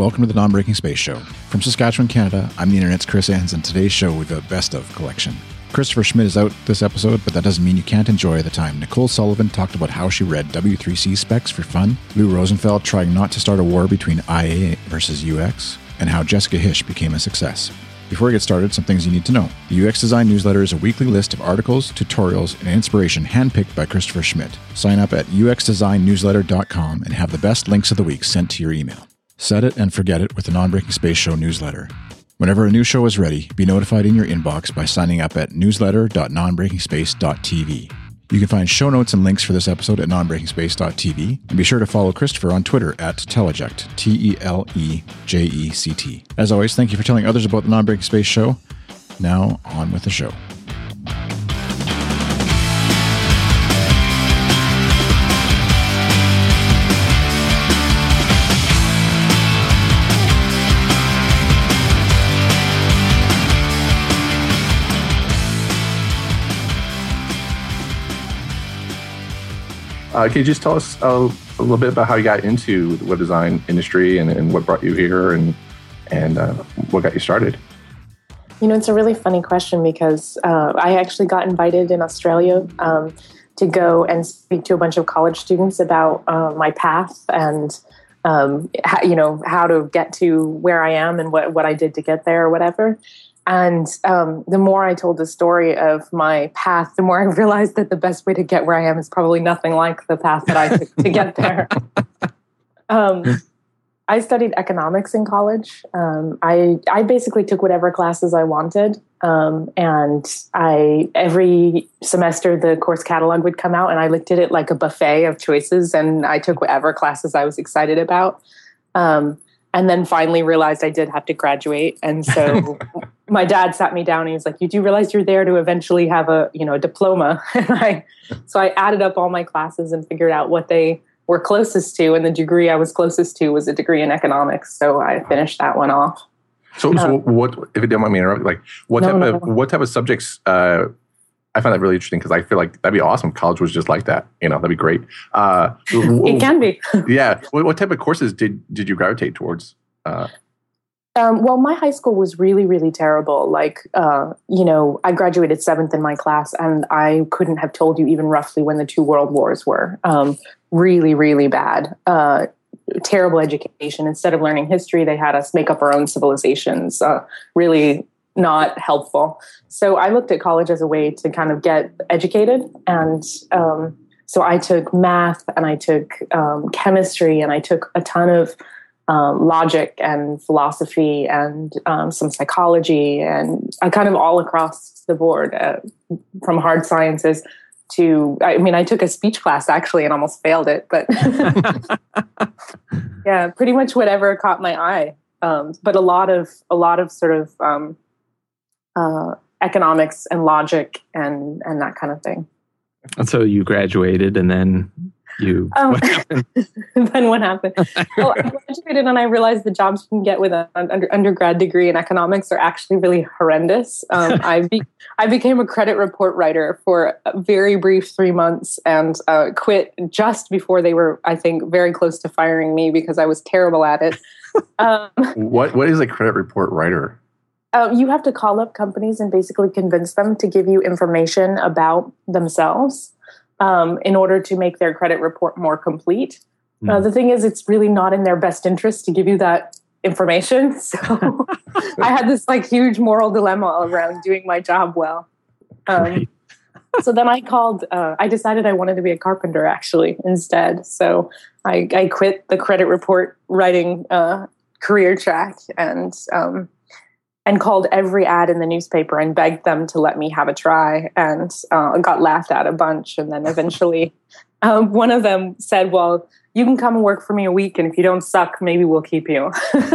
welcome to the Non-Breaking Space Show. From Saskatchewan, Canada, I'm the Internet's Chris Enns, and today's show we've got a best of collection. Christopher Schmidt is out this episode, but that doesn't mean you can't enjoy the time. Nicole Sullivan talked about how she read W3C specs for fun, Lou Rosenfeld trying not to start a war between IA versus UX, and how Jessica Hische became a success. Before we get started, some things you need to know. The UX Design Newsletter is a weekly list of articles, tutorials, and inspiration handpicked by Christopher Schmidt. Sign up at uxdesignnewsletter.com and have the best links of the week sent to your email. Set it and forget it with the Non-Breaking Space Show newsletter. Whenever a new show is ready, be notified in your inbox by signing up at newsletter.nonbreakingspace.tv. You can find show notes and links for this episode at nonbreakingspace.tv, and be sure to follow Christopher on Twitter at Teleject, Teleject. As always, thank you for telling others about the Non-Breaking Space Show. Now, on with the show. Can you just tell us a little bit about how you got into the web design industry and what brought you here and what got you started? You know, it's a really funny question because I actually got invited in Australia to go and speak to a bunch of college students about my path and, how to get to where I am and what I did to get there or whatever. And the more I told the story of my path, the more I realized that the best way to get where I am is probably nothing like the path that I took to get there. I studied economics in college. I basically took whatever classes I wanted. And every semester the course catalog would come out and I looked at it like a buffet of choices and I took whatever classes I was excited about. And then finally realized I did have to graduate. And so my dad sat me down and he was like, you do realize you're there to eventually have a diploma. And so I added up all my classes and figured out what they were closest to. And the degree I was closest to was a degree in economics. So I finished that one off. So what, if you don't mind me interrupting, like what type of subjects, I find that really interesting because I feel like that'd be awesome. College was just like that. That'd be great. It can be. Yeah. What type of courses did you gravitate towards? Well, my high school was really, really terrible. Like, I graduated 7th in my class and I couldn't have told you even roughly when the 2 world wars were. Really, really bad. Terrible education. Instead of learning history, they had us make up our own civilizations. Really not helpful. So I looked at college as a way to kind of get educated. And so I took math and I took chemistry and I took a ton of logic and philosophy and some psychology and kind of all across the board from hard sciences to, I took a speech class actually and almost failed it, but yeah, pretty much whatever caught my eye. But a lot of sort of economics and logic and that kind of thing. And so you graduated and then what happened? Then what happened? Well, I graduated and I realized the jobs you can get with an undergrad degree in economics are actually really horrendous. I became a credit report writer for a very brief 3 months and quit just before they were, I think, very close to firing me because I was terrible at it. What is a credit report writer? You have to call up companies and basically convince them to give you information about themselves in order to make their credit report more complete. The thing is, it's really not in their best interest to give you that information. So I had this huge moral dilemma around doing my job well. So then I decided I wanted to be a carpenter actually instead. So I quit the credit report writing career track and called every ad in the newspaper and begged them to let me have a try and got laughed at a bunch. And then eventually one of them said, well, you can come and work for me a week. And if you don't suck, maybe we'll keep you.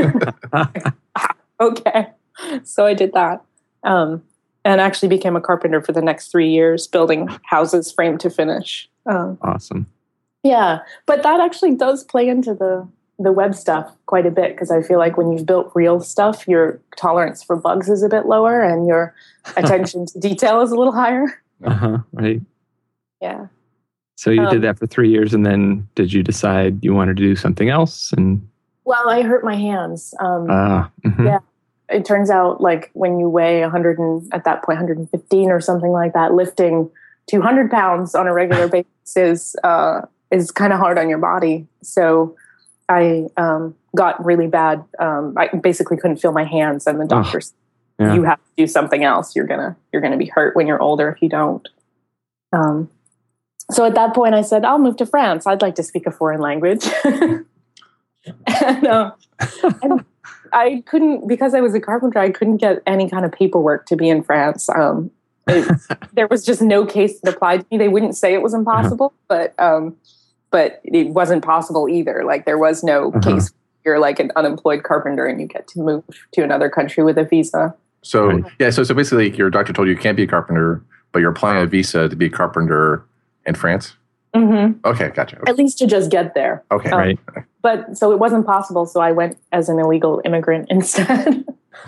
Okay. So I did that and actually became a carpenter for the next 3 years, building houses frame to finish. Awesome. Yeah. But that actually does play into the web stuff quite a bit because I feel like when you've built real stuff, your tolerance for bugs is a bit lower and your attention to detail is a little higher. Right. Yeah. So you did that for 3 years and then did you decide you wanted to do something else? Well, I hurt my hands. Mm-hmm. Yeah. It turns out like when you weigh 100 at that point, 115 or something like that, lifting 200 pounds on a regular basis is kind of hard on your body. So I got really bad. I basically couldn't feel my hands, and the doctor said, you have to do something else. You're gonna be hurt when you're older if you don't. So at that point I said, I'll move to France. I'd like to speak a foreign language. and I couldn't, because I was a carpenter, I couldn't get any kind of paperwork to be in France. There was just no case that applied to me. They wouldn't say it was impossible, but it wasn't possible either. Like there was no case. You're like an unemployed carpenter and you get to move to another country with a visa. So so basically your doctor told you can't be a carpenter, but you're applying a visa to be a carpenter in France? Mm-hmm. Okay, gotcha. Okay. At least to just get there. Okay. Right. But so it wasn't possible, so I went as an illegal immigrant instead.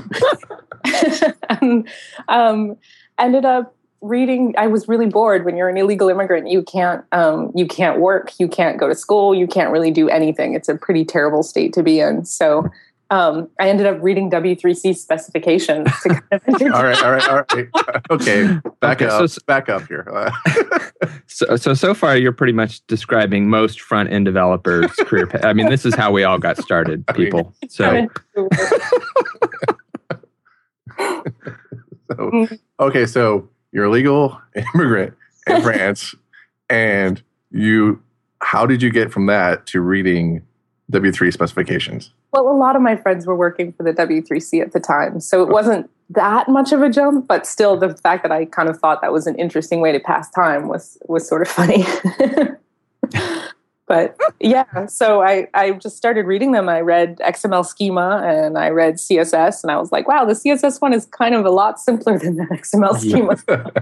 And ended up reading. I was really bored. When you're an illegal immigrant, you can't work, you can't go to school, you can't really do anything. It's a pretty terrible state to be in. So I ended up reading W3C specifications to kind of all right. Okay, back up here. So far, you're pretty much describing most front-end developers' career path. I mean, this is how we all got started, people. So you're a legal immigrant in France, and how did you get from that to reading W3 specifications? Well, a lot of my friends were working for the W3C at the time, so it wasn't that much of a jump, but still the fact that I kind of thought that was an interesting way to pass time was sort of funny. But yeah, so I just started reading them. I read XML schema and I read CSS, and I was like, wow, the CSS one is kind of a lot simpler than the XML schema.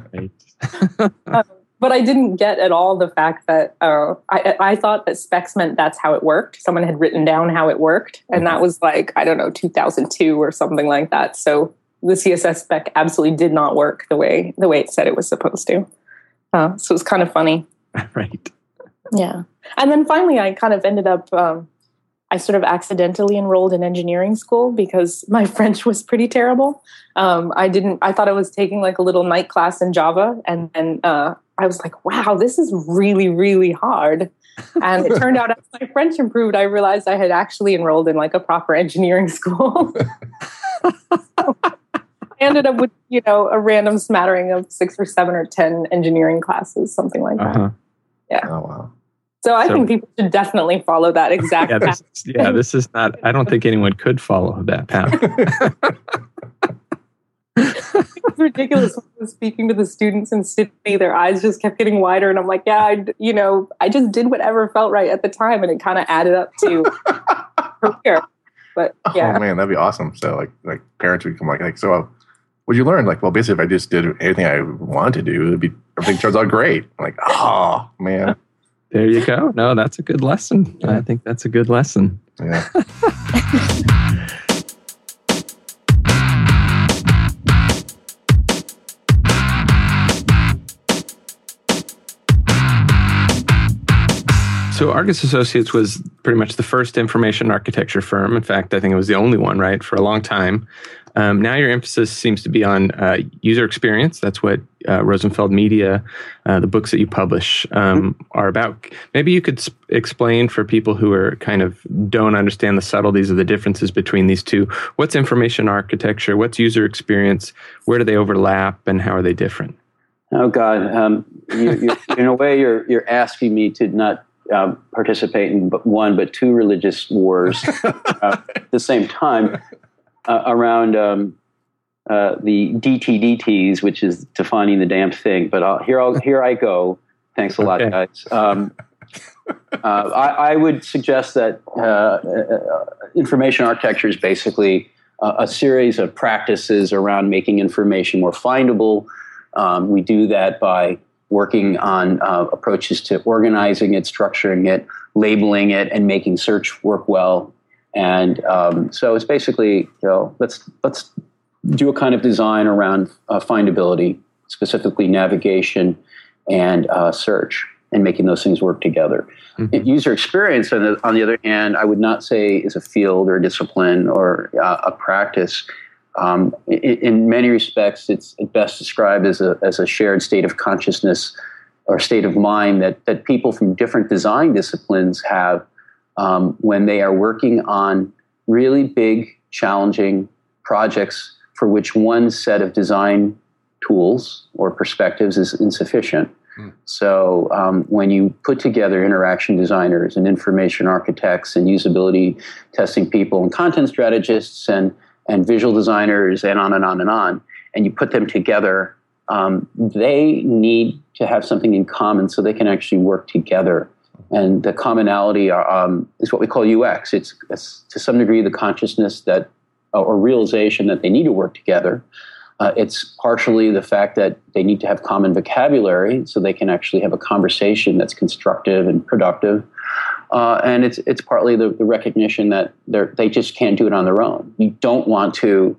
But I didn't get at all the fact that I thought that specs meant that's how it worked. Someone had written down how it worked. And that was like, I don't know, 2002 or something like that. So the CSS spec absolutely did not work the way it said it was supposed to. So it was kind of funny. Right. Yeah. And then finally, I kind of ended up, I sort of accidentally enrolled in engineering school because my French was pretty terrible. I thought I was taking like a little night class in Java, and I was like, wow, this is really, really hard. And it turned out as my French improved, I realized I had actually enrolled in like a proper engineering school. So I ended up with, a random smattering of 6 or 7 or 10 engineering classes, something like that. Yeah. Oh, wow. So I think people should definitely follow that exact path. This is not, I don't think anyone could follow that path. It's ridiculous. When I was speaking to the students in Sydney, their eyes just kept getting wider. And I'm like, I just did whatever felt right at the time. And it kind of added up to career. But yeah. Oh man, that'd be awesome. So like parents would come like, so what'd you learn? Like, well, basically if I just did anything I wanted to do, everything turns out great. I'm like, oh man. There you go. No, that's a good lesson. Yeah. I think that's a good lesson. Yeah. So Argus Associates was pretty much the first information architecture firm. In fact, I think it was the only one, right, for a long time. Now your emphasis seems to be on user experience. That's what Rosenfeld Media, the books that you publish, are about. Maybe you could explain for people who are kind of don't understand the subtleties of the differences between these two. What's information architecture? What's user experience? Where do they overlap, and how are they different? Oh God, you in a way, you're asking me to not participate in one but two religious wars at the same time around the DTDTs, which is defining the damn thing. But here I go. Thanks a lot, guys. I would suggest that information architecture is basically a series of practices around making information more findable. We do that by working on approaches to organizing it, structuring it, labeling it, and making search work well. And so it's basically, let's do a kind of design around findability, specifically navigation and search. and making those things work together. User experience, on the other hand, I would not say is a field or a discipline or a practice. In many respects, it's best described as a shared state of consciousness or state of mind that people from different design disciplines have when they are working on really big, challenging projects for which one set of design tools or perspectives is insufficient. So when you put together interaction designers and information architects and usability testing people and content strategists and visual designers and on and on and on, and you put them together, they need to have something in common so they can actually work together. And the commonality is what we call UX. It's to some degree the consciousness that or realization that they need to work together. It's partially the fact that they need to have common vocabulary so they can actually have a conversation that's constructive and productive. And it's partly the recognition that they just can't do it on their own. You don't want to,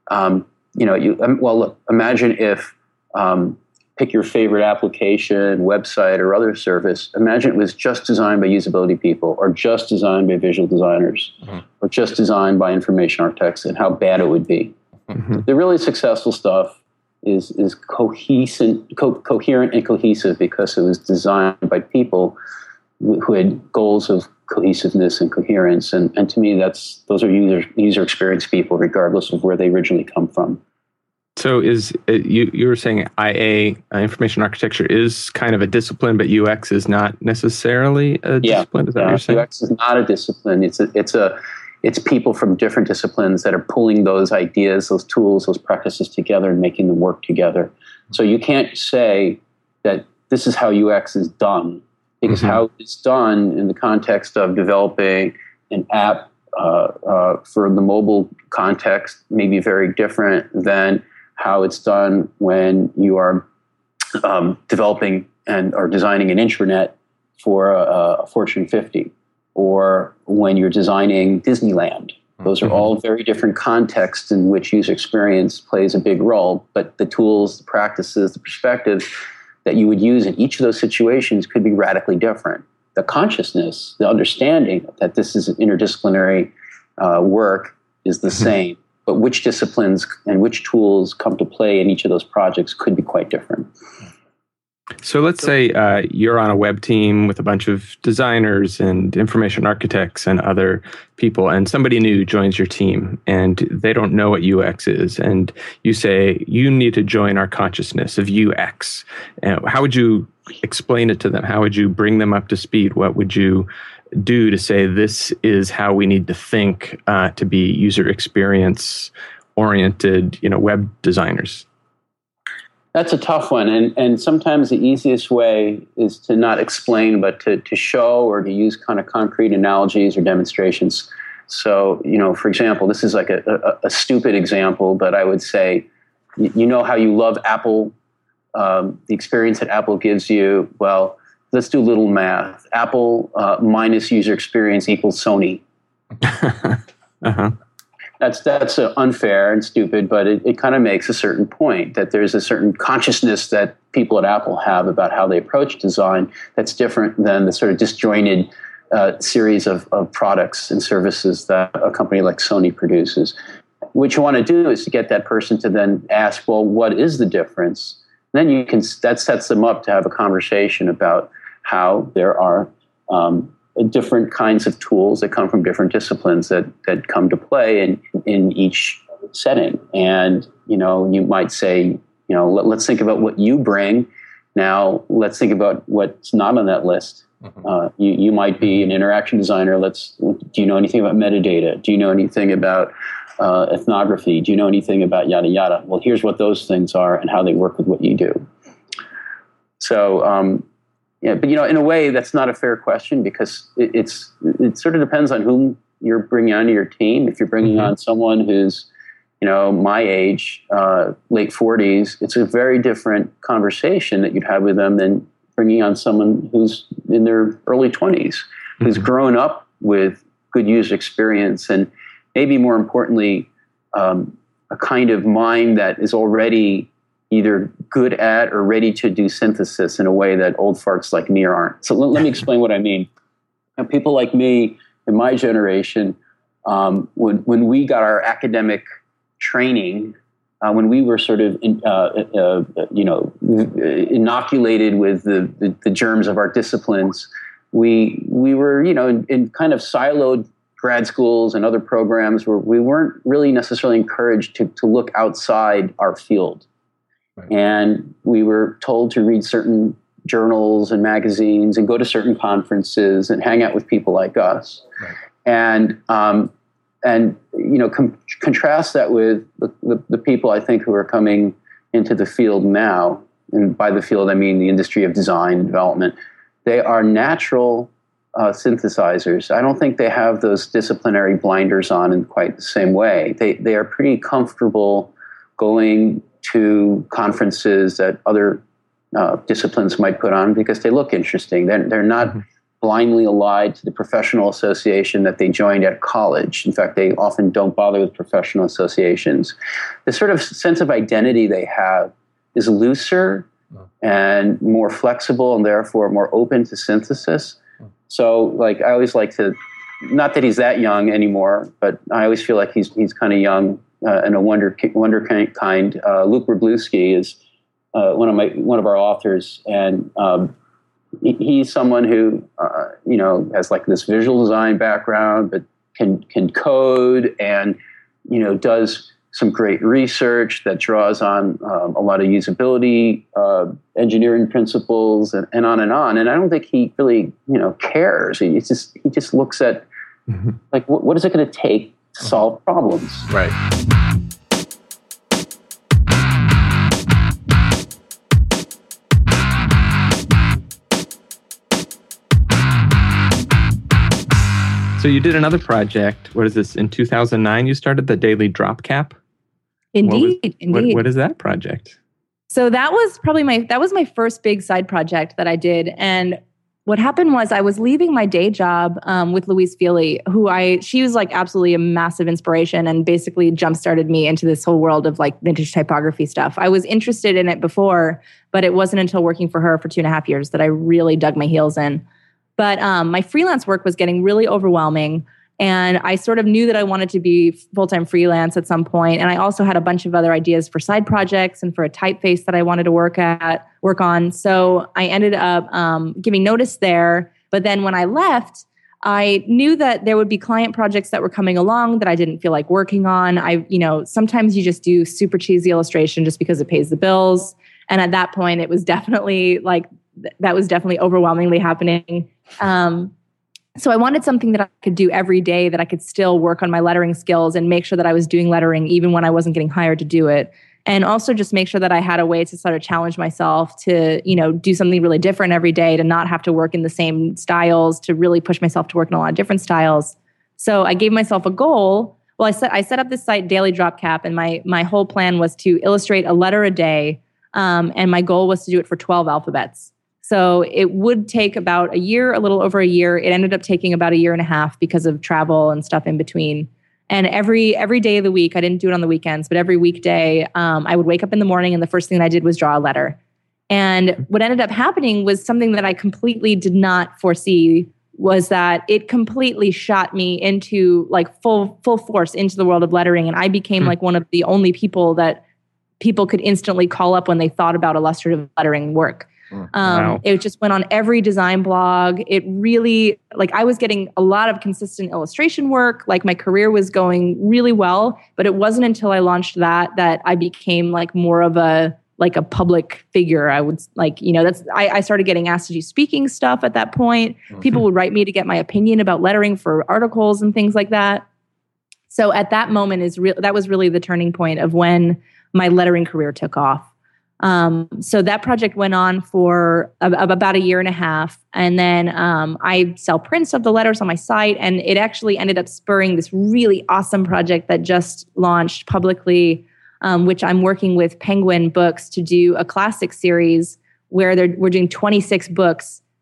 look, imagine if, pick your favorite application, website, or other service. Imagine it was just designed by usability people, or just designed by visual designers, or just designed by information architects, and how bad it would be. The really successful stuff is coherent and cohesive because it was designed by people who had goals of cohesiveness and coherence. And to me, those are user experience people, regardless of where they originally come from. So you were saying IA, information architecture, is kind of a discipline, but UX is not necessarily a discipline? Is that what you're saying? UX is not a discipline. It's people from different disciplines that are pulling those ideas, those tools, those practices together and making them work together. So you can't say that this is how UX is done, because how it's done in the context of developing an app for the mobile context may be very different than how it's done when you are developing or designing an intranet for a Fortune 50, or when you're designing Disneyland. Those are all very different contexts in which user experience plays a big role, but the tools, the practices, the perspectives that you would use in each of those situations could be radically different. The consciousness, the understanding that this is an interdisciplinary work is the same, but which disciplines and which tools come to play in each of those projects could be quite different. So let's say you're on a web team with a bunch of designers and information architects and other people, and somebody new joins your team and they don't know what UX is. And you say, you need to join our consciousness of UX. How would you explain it to them? How would you bring them up to speed? What would you do to say this is how we need to think to be user experience oriented, web designers? That's a tough one. And sometimes the easiest way is to not explain, but to show or to use kind of concrete analogies or demonstrations. So, for example, this is like a stupid example, but I would say, how you love Apple, the experience that Apple gives you. Well, let's do a little math. Apple minus user experience equals Sony. That's unfair and stupid, but it kind of makes a certain point that there's a certain consciousness that people at Apple have about how they approach design that's different than the sort of disjointed series of products and services that a company like Sony produces. What you want to do is to get that person to then ask, well, what is the difference? And then that sets them up to have a conversation about how there are different kinds of tools that come from different disciplines that come to play in each setting. And, you might say, let's think about what you bring. Now, let's think about what's not on that list. You might be an interaction designer. Do you know anything about metadata? Do you know anything about ethnography? Do you know anything about yada, yada? Well, here's what those things are and how they work with what you do. So, but in a way, that's not a fair question because it sort of depends on whom you're bringing onto your team. If you're bringing on someone who's, my age, late 40s, it's a very different conversation that you'd have with them than bringing on someone who's in their early 20s, who's grown up with good user experience and maybe more importantly, a kind of mind that is already either good at or ready to do synthesis in a way that old farts like me aren't. So let me explain what I mean. And people like me in my generation, when we got our academic training, when we were sort of inoculated with the germs of our disciplines, we were in kind of siloed grad schools and other programs where we weren't really necessarily encouraged to look outside our field. Right. And we were told to read certain journals and magazines and go to certain conferences and hang out with people like us. Right. And contrast that with the people I think who are coming into the field now, and by the field I mean the industry of design and development. They are natural synthesizers. I don't think they have those disciplinary blinders on in quite the same way. They are pretty comfortable going to conferences that other disciplines might put on because they look interesting. They're not blindly allied to the professional association that they joined at college. In fact, they often don't bother with professional associations. The sort of sense of identity they have is looser and more flexible and therefore more open to synthesis. So, like, I always like to, not that he's that young anymore, but I always feel like he's kind of young and a wonder kind. Luke Wroblewski is one of our authors, and he's someone who has like this visual design background, but can code and does some great research that draws on a lot of usability, engineering principles, and on and on. And I don't think he really, cares. He just looks at like what is it going to take to solve problems? Right. So you did another project. What is this? In 2009, you started the Daily Drop Cap. Indeed. What is that project? So that was my first big side project that I did. And what happened was I was leaving my day job with Louise Feely, she was like absolutely a massive inspiration and basically jump-started me into this whole world of like vintage typography stuff. I was interested in it before, but it wasn't until working for her for 2.5 years that I really dug my heels in. But my freelance work was getting really overwhelming. And I sort of knew that I wanted to be full-time freelance at some point. And I also had a bunch of other ideas for side projects and for a typeface that I wanted to work on. So I ended up giving notice there. But then when I left, I knew that there would be client projects that were coming along that I didn't feel like working on. Sometimes you just do super cheesy illustration just because it pays the bills. And at that point, it was definitely overwhelmingly happening. So I wanted something that I could do every day, that I could still work on my lettering skills and make sure that I was doing lettering even when I wasn't getting hired to do it. And also just make sure that I had a way to sort of challenge myself to, do something really different every day, to not have to work in the same styles, to really push myself to work in a lot of different styles. So I gave myself a goal. Well, I set up this site, Daily Drop Cap, and my whole plan was to illustrate a letter a day. And my goal was to do it for 12 alphabets. So it would take about a year, a little over a year. It ended up taking about 1.5 years because of travel and stuff in between. And every day of the week, I didn't do it on the weekends, but every weekday, I would wake up in the morning and the first thing that I did was draw a letter. And what ended up happening was something that I completely did not foresee, was that it completely shot me into like full force into the world of lettering. And I became like one of the only people that people could instantly call up when they thought about illustrative lettering work. Wow. It just went on every design blog. It really, I was getting a lot of consistent illustration work. Like my career was going really well, but it wasn't until I launched that I became like more of a public figure. I would I started getting asked to do speaking stuff at that point. People would write me to get my opinion about lettering for articles and things like that. So at that moment that was really the turning point of when my lettering career took off. So that project went on for about 1.5 years. And then I sell prints of the letters on my site. And it actually ended up spurring this really awesome project that just launched publicly, which I'm working with Penguin Books to do a classic series where we're doing 26 books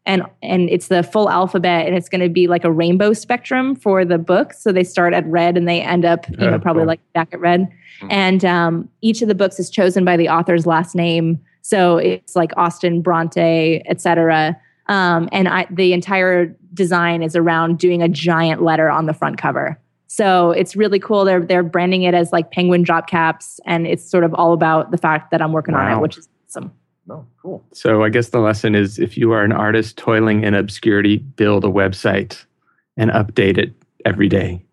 and it's the full alphabet, and it's going to be like a rainbow spectrum for the book. So they start at red and they end up, probably like back at red. And each of the books is chosen by the author's last name. So it's like Austen, Bronte, etc. The entire design is around doing a giant letter on the front cover. So it's really cool. They're branding it as like penguin drop caps, and it's sort of all about the fact that I'm working on it, which is awesome. Oh, cool. So I guess the lesson is, if you are an artist toiling in obscurity, build a website and update it every day.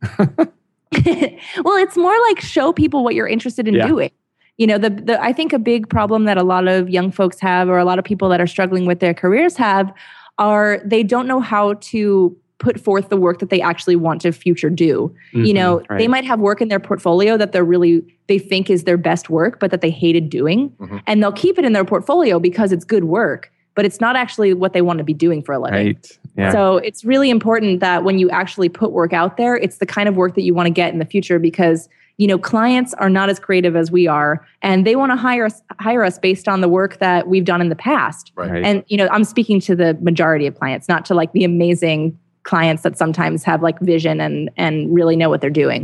Well, it's more like show people what you're interested in doing. You know, I think a big problem that a lot of young folks have, or a lot of people that are struggling with their careers have, are they don't know how to put forth the work that they actually want to future do. You know, they might have work in their portfolio that they think is their best work, but that they hated doing. And they'll keep it in their portfolio because it's good work, but it's not actually what they want to be doing for a living. Right. Yeah. So it's really important that when you actually put work out there, it's the kind of work that you want to get in the future, because you know, clients are not as creative as we are, and they want to hire us based on the work that we've done in the past. Right. And you know, I'm speaking to the majority of clients, not to like the amazing clients that sometimes have like vision and really know what they're doing.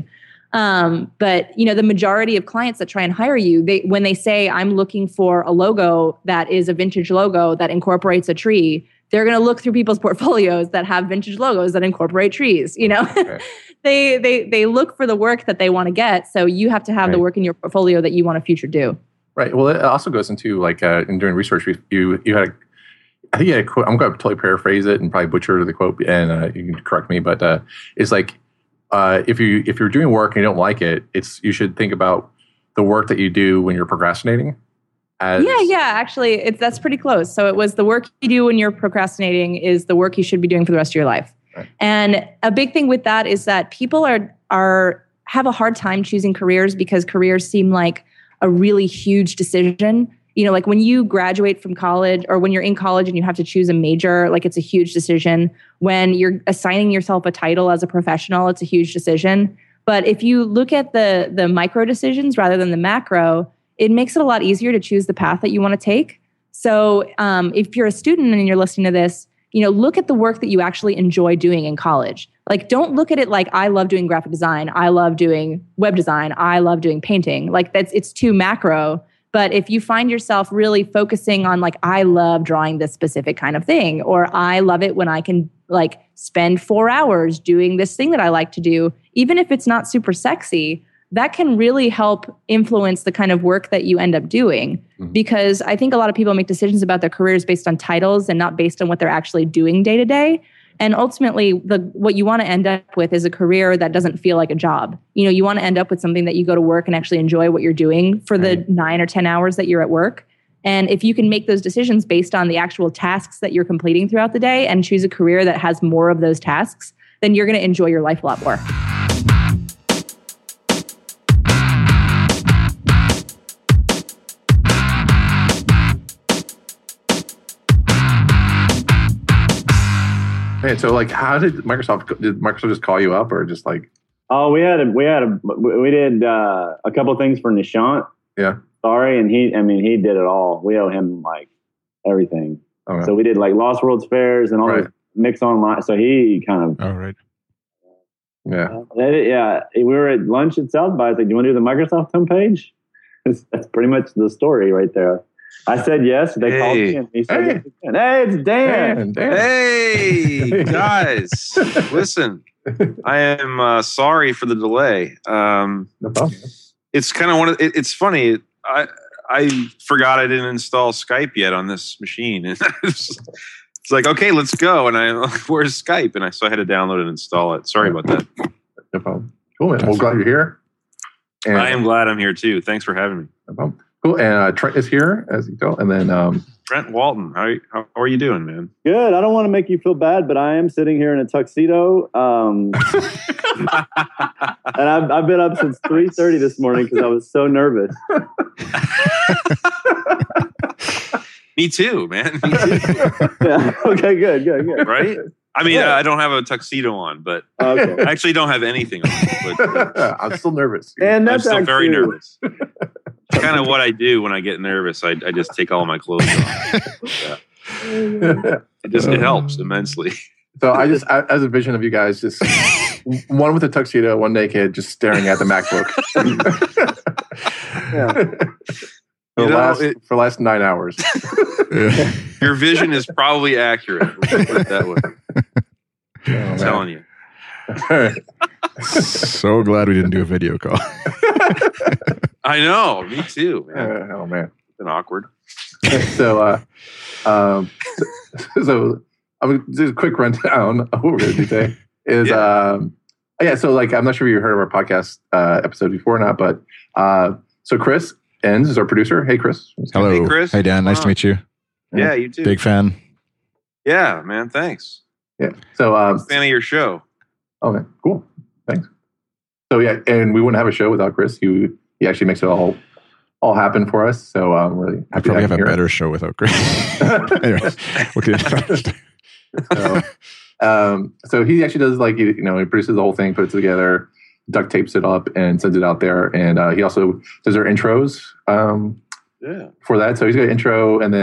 But you know, the majority of clients that try and hire you, when they say, I'm looking for a logo that is a vintage logo that incorporates a tree, they're going to look through people's portfolios that have vintage logos that incorporate trees. You know, they look for the work that they want to get. So you have to have the work in your portfolio that you want to future do. Right. Well, it also goes into like in doing research, you had I think you had a quote. I'm going to totally paraphrase it and probably butcher the quote, and you can correct me. But it's like if you're doing work and you don't like it, you should think about the work that you do when you're procrastinating. Actually, that's pretty close. So it was the work you do when you're procrastinating is the work you should be doing for the rest of your life. Right. And a big thing with that is that people have a hard time choosing careers because careers seem like a really huge decision. You know, like when you graduate from college, or when you're in college and you have to choose a major, like it's a huge decision. When you're assigning yourself a title as a professional, it's a huge decision. But if you look at the micro decisions rather than the macro, it makes it a lot easier to choose the path that you want to take. So if you're a student and you're listening to this, you know, look at the work that you actually enjoy doing in college. Like, don't look at it like, I love doing graphic design, I love doing web design, I love doing painting. Like it's too macro. But if you find yourself really focusing on like, I love drawing this specific kind of thing, or I love it when I can like spend 4 hours doing this thing that I like to do, even if it's not super sexy, that can really help influence the kind of work that you end up doing. Because I think a lot of people make decisions about their careers based on titles and not based on what they're actually doing day to day. And ultimately, what you want to end up with is a career that doesn't feel like a job. You know, you want to end up with something that you go to work and actually enjoy what you're doing for the 9 or 10 hours that you're at work. And if you can make those decisions based on the actual tasks that you're completing throughout the day and choose a career that has more of those tasks, then you're going to enjoy your life a lot more. Okay, so like, how did Microsoft just call you up, or just like? Oh, we did a couple of things for Nishant. Yeah. Sorry, and he did it all. We owe him like everything. Okay. So we did like Lost Worlds fairs and all this mix online. So he kind of. Oh, right. Yeah. We were at lunch at South by. I was like, do you want to do the Microsoft homepage? That's pretty much the story right there. I said yes. They called me and he said, hey, it's Dan. Hey, guys. Listen, I am sorry for the delay. No problem. It's kind of it's funny. I forgot I didn't install Skype yet on this machine. And it's like, okay, let's go. And where's Skype? And so I had to download and install it. Sorry about that. No problem. Cool, man. Well, glad you're here. And I am glad I'm here too. Thanks for having me. No problem. Cool. And Trent is here, as you tell. And then Trent Walton, how are you doing, man? Good. I don't want to make you feel bad, but I am sitting here in a tuxedo. And I've been up since 3:30 this morning because I was so nervous. Me too, man. Me too. Yeah. Okay, good. Right? I mean, I don't have a tuxedo on, but okay. I actually don't have anything on. But, I'm still nervous. And I'm that's still very nervous. It's kind of what I do when I get nervous. I just take all my clothes off. It helps immensely. So I as a vision of you guys, just one with a tuxedo, one naked, just staring at the MacBook. For the last 9 hours. Your vision is probably accurate. We'll put it that way. I'm telling you. So glad we didn't do a video call. I know. Me too, man. Oh man, it's been awkward. So I'm gonna do a quick rundown of what we're gonna do today. So like I'm not sure if you heard of our podcast episode before or not, but so Chris Enns is our producer. Hey Chris. Hello. Hey Chris. Hey Dan, nice to meet you. Yeah, you too. Big fan. Yeah, man, thanks. Yeah. So I'm a fan of your show. Oh man, cool. Thanks. So yeah, and we wouldn't have a show without Chris. He actually makes it all happen for us. So I'm really happy. I probably have a better show without Chris. Anyways, so he actually does he produces the whole thing, puts it together, duct tapes it up, and sends it out there. And he also does our intros for that. So he's got an intro, and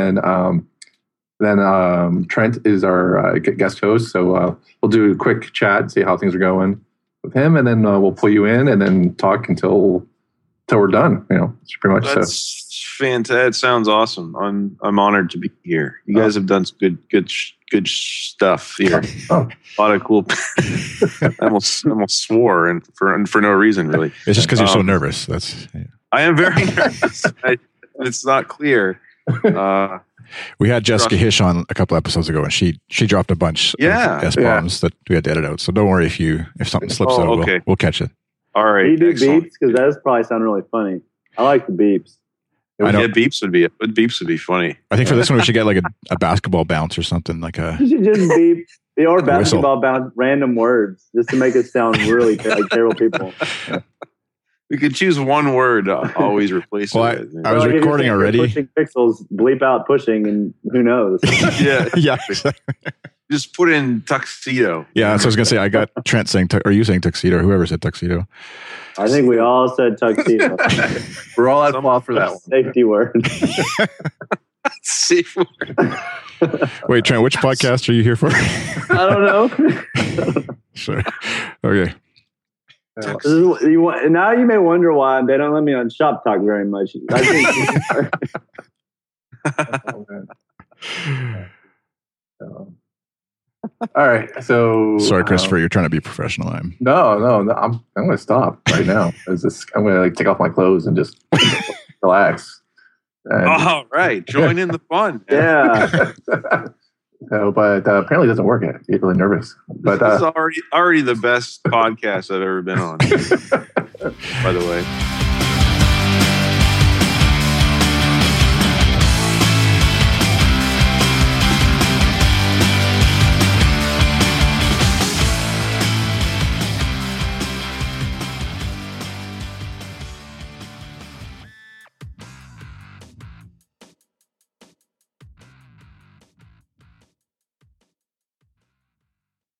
then Trent is our guest host. So we'll do a quick chat, see how things are going with him, and then we'll pull you in and then talk until we're done. It's pretty much That's fantastic. It sounds awesome. I'm honored to be here. You guys have done some good stuff here. A lot of cool. I almost swore, and for no reason really. It's just because you're so nervous. I am very nervous. It's not clear. We had Jessica Hish on a couple episodes ago, and she dropped a bunch of S-bombs that we had to edit out. So don't worry if something slips out, we'll catch it. All right. Do you do beeps? Because that probably sound really funny. I like the beeps. Beeps would be funny. I think for this one we should get like a basketball bounce or something like a. You should just beep or basketball whistle. Bounce random words just to make it sound really like terrible people. We could choose one word to always replace it. I was recording already. Pushing pixels, bleep out pushing, and who knows? Yeah. Just put in tuxedo. Yeah, so I was gonna say I got Trent saying, or you saying tuxedo, or whoever said tuxedo. I think we all said tuxedo. We're all at fault for that one. Safety word. Safe word. Wait, Trent, which podcast are you here for? I don't know. Sure. Okay. Now you may wonder why they don't let me on Shop Talk very much. I think. All right, so sorry, Christopher, you're trying to be professional. No, I'm going to stop right now. I'm going to take off my clothes and just relax. All right, join in the fun. Yeah. But apparently it doesn't work yet. I get really nervous. But this is already the best podcast I've ever been on. By the way.